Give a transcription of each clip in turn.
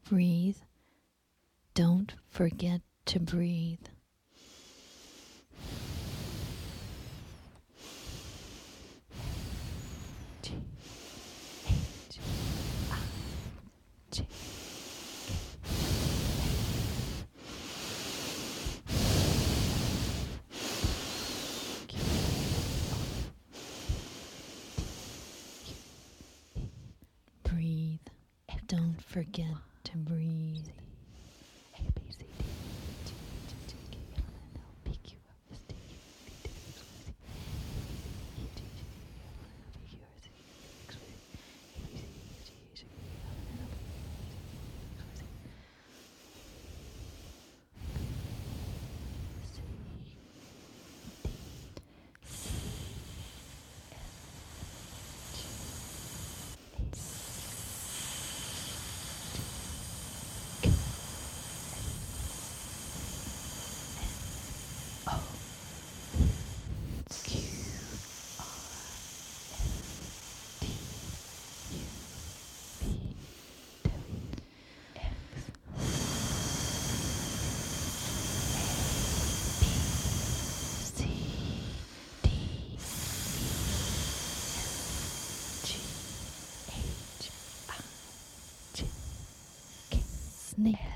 Breathe. Don't forget to breathe. Breathe. Don't forget to breathe. Snail.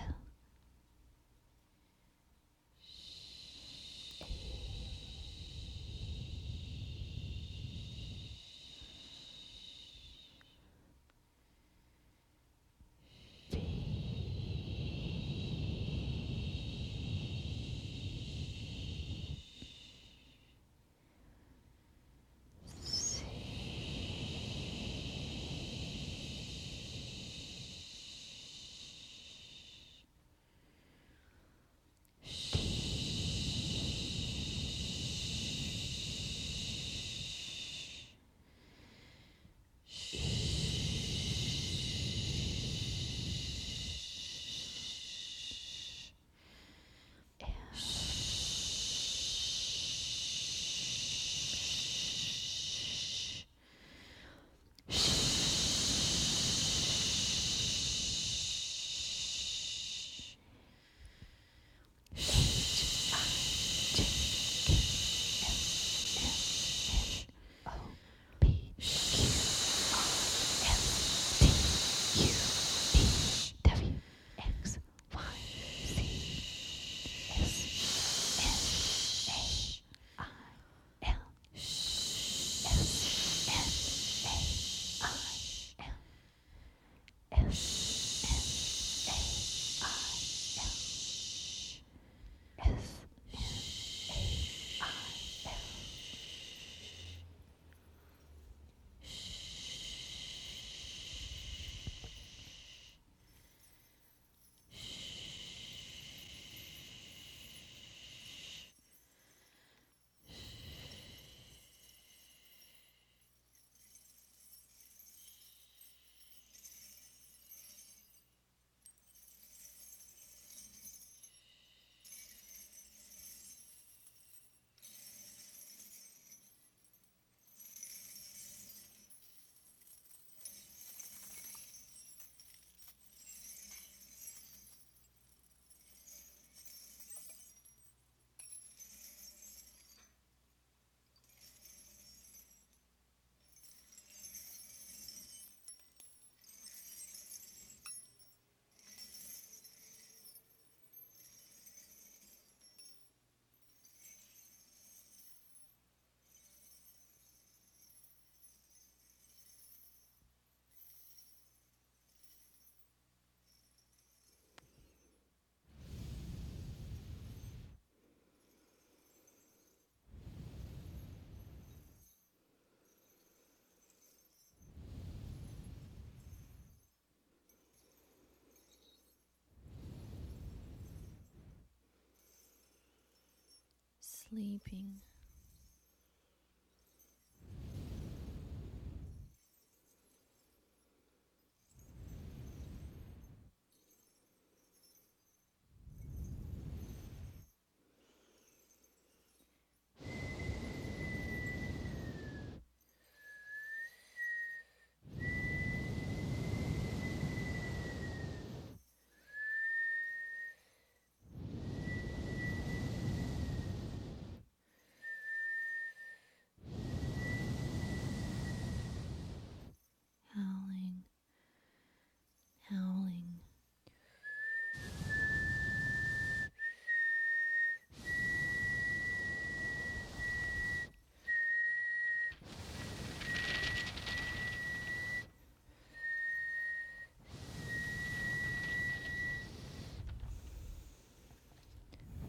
Sleeping.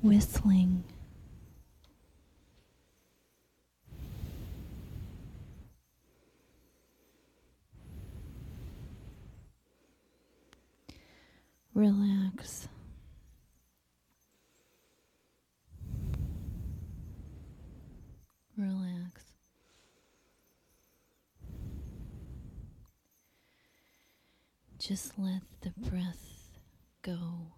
whistling, relax, relax. Just let the breath go.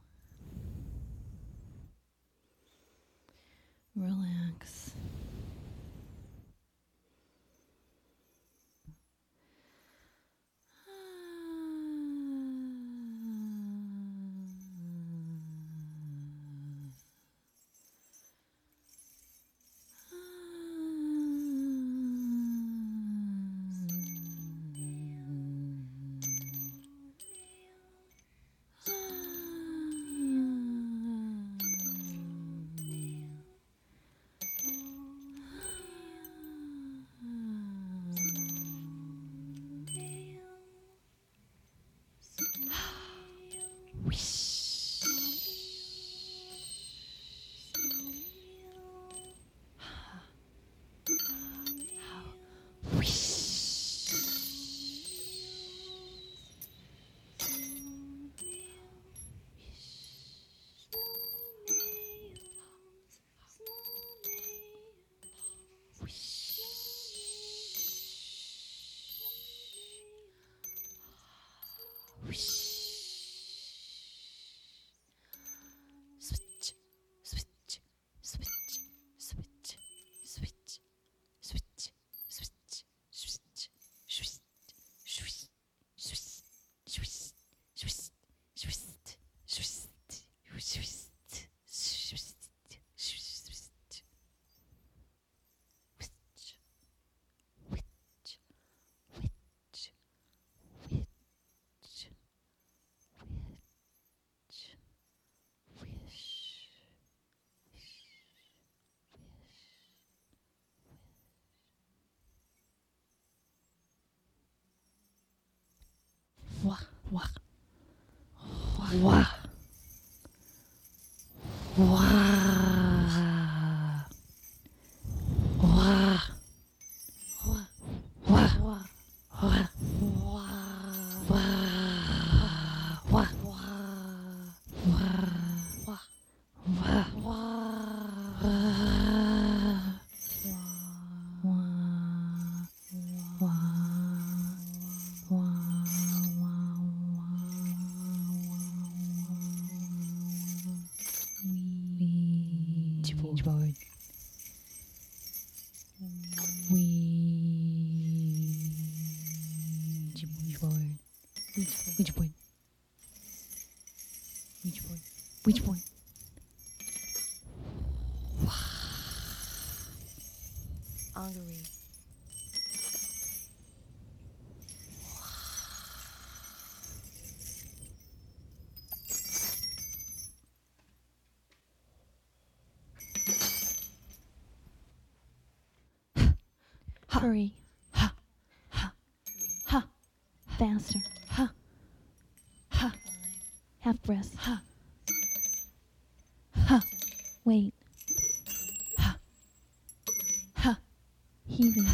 Relax. Switch, switch, switch, switch, switch, switch, switch, switch, switch, switch, switch, switch, switch, switch, switch, wah, wah, wah, wah, wah, wah, wah, board. Ouija board. Ouija board. Ouija board. Augury. Hurry. Ha. Ha. Ha. Faster. Ha. Ha. Half breath. Ha. Ha. Wait. Ha. Ha. Heaving.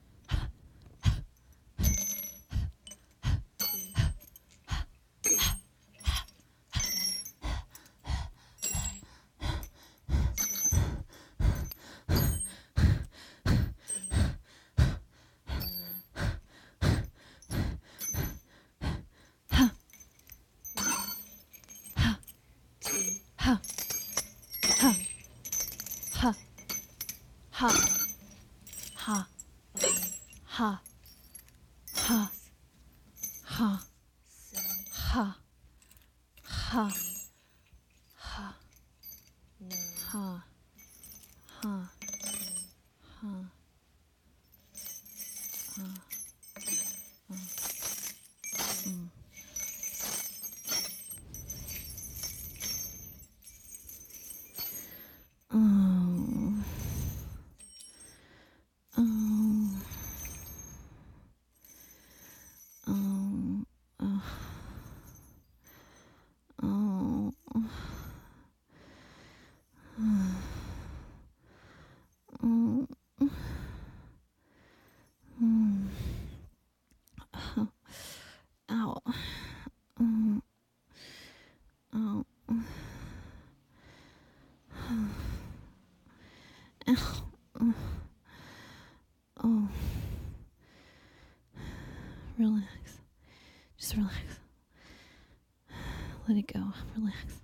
Ha. Ha. Ha. Ha. Ha. Ha. Ha. Ha. Ha. Ha. Ha. Ha. Ha. Ha. relax. Just relax. Let it go. Relax.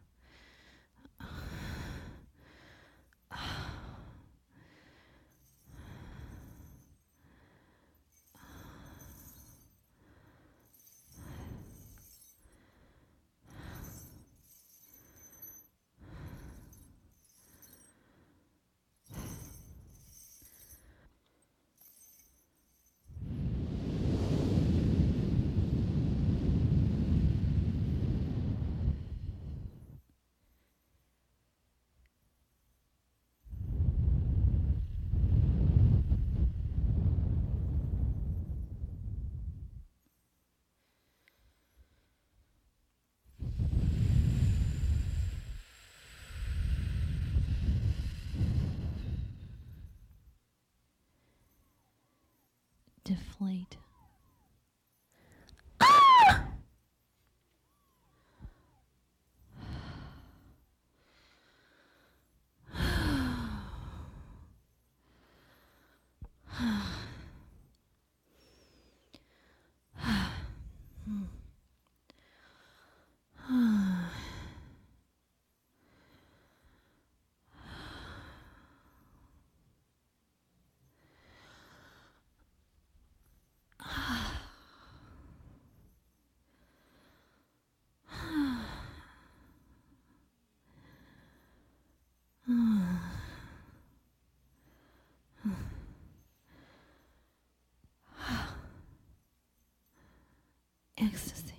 Deflate. Ecstasy.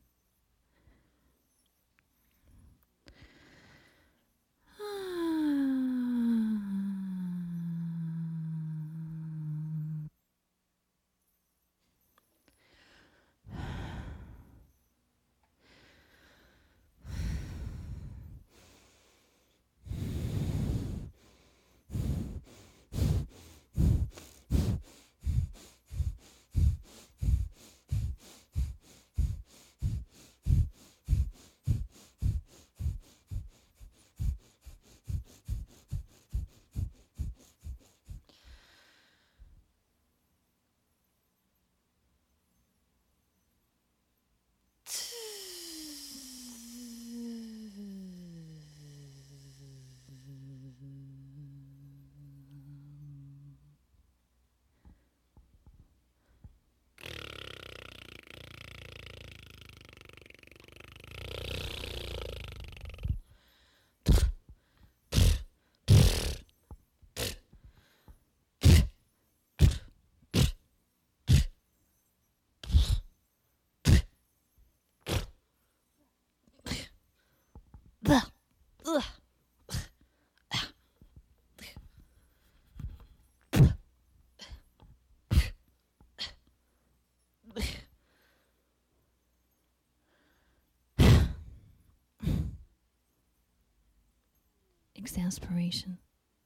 Exasperation.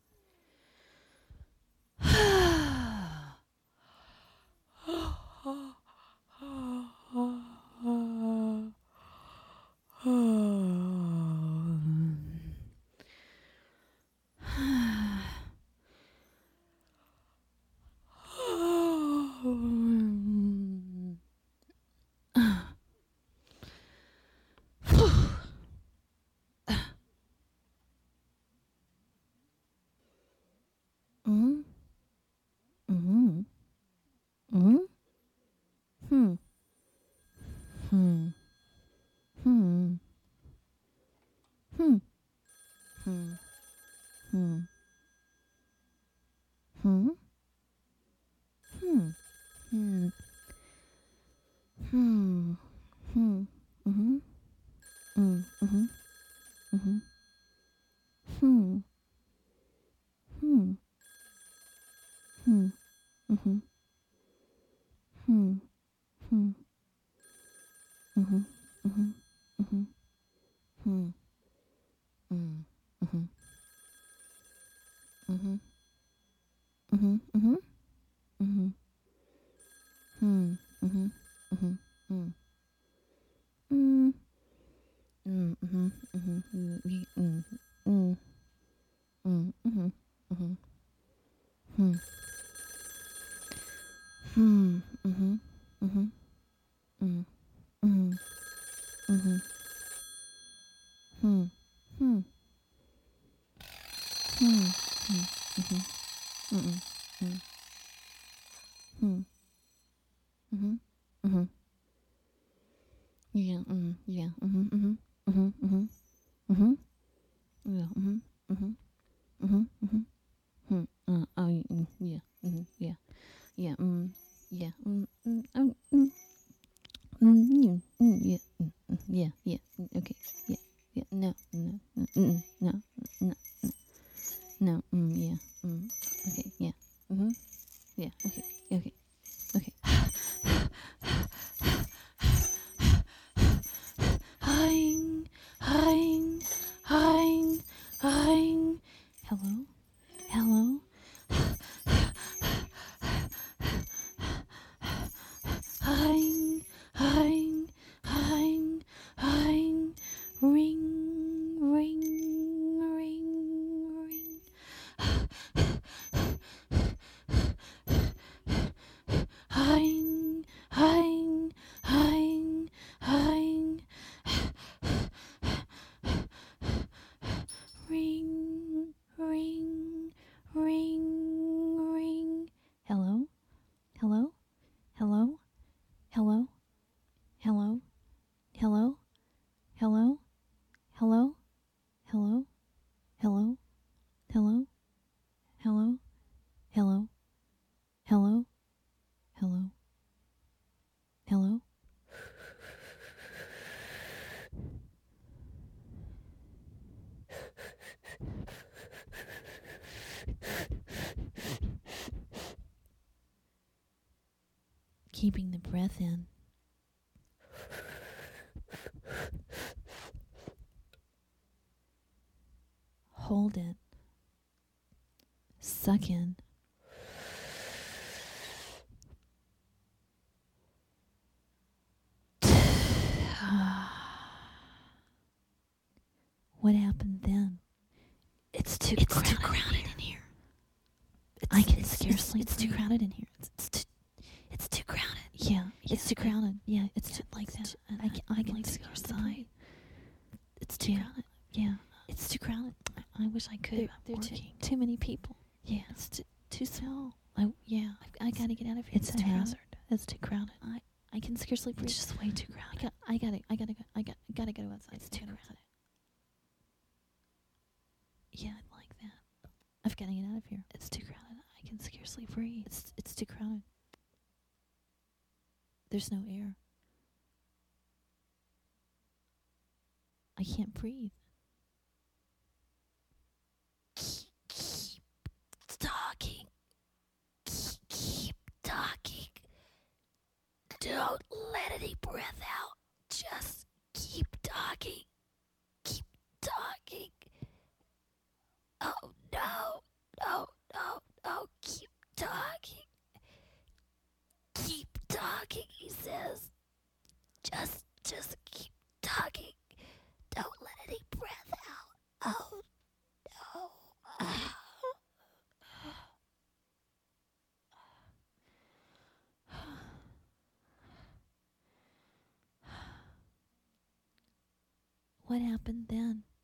Mm, mm, mm, hmm, hmm, hmm, hmm, hmm, hmm, hmm, hmm, hmm, hmm, hmm, mhm, mhm, mhm, hmm, hmm, hmm, mhm, hmm, hmm, mhm, mhm, mhm, hmm, mm, mhm, mhm, mhm, mhm, mhm, hmm, mhm, mhm, hmm, mm, mm, mhm, mhm, mm, mhm, mhm, hmm, hmm, mhm, mhm, mm, mm, mhm, hmm, hmm, hmm, hmm, mhm, mm, mm, hmm, mhm, mhm, yeah, yeah, yeah, oh, yeah, yeah, yeah, yeah, yeah, yeah, yeah, okay, yeah, yeah, no, no, no, no, no, yeah, okay, yeah, yeah, okay, okay, okay. Hing, hing, hing, hing. Hello, hello. Hing, hing, hing, hing. Ring, ring, ring, ring. Hing, hing, hing, hing. Ring, ring, ring, ring. Hello, hello, hello, hello, hello, hello, hello, hello, hello, hello, hello, hello, hello, hello, hello, hello. Keeping the breath in. Hold it. Suck in. What happened then? It's too crowded in here. I can scarcely. It's too crowded in here. It's too crowded. Yeah, It's too crowded. Yeah, It's yeah, too like that. and I can like to scarcely. It's too Yeah, crowded. yeah. It's too crowded. I wish I could. There I'm are working. too many people. Yeah, It's too small. yeah. I gotta get out of here. It's It's a too hazard. crowded. It's too crowded. I can scarcely breathe. It's just way too crowded. I gotta go outside. It's too crowded. Yeah, I'd like that. I've got to get out of here. It's too crowded. I can scarcely breathe. It's too crowded. There's no air. I can't breathe. Keep talking. Keep talking. Don't let any breath out. Just keep talking. Keep talking. Oh no. No, no, no. Keep talking. Keep talking, he says. Just keep talking. Don't let any breath out. Oh no. What happened then?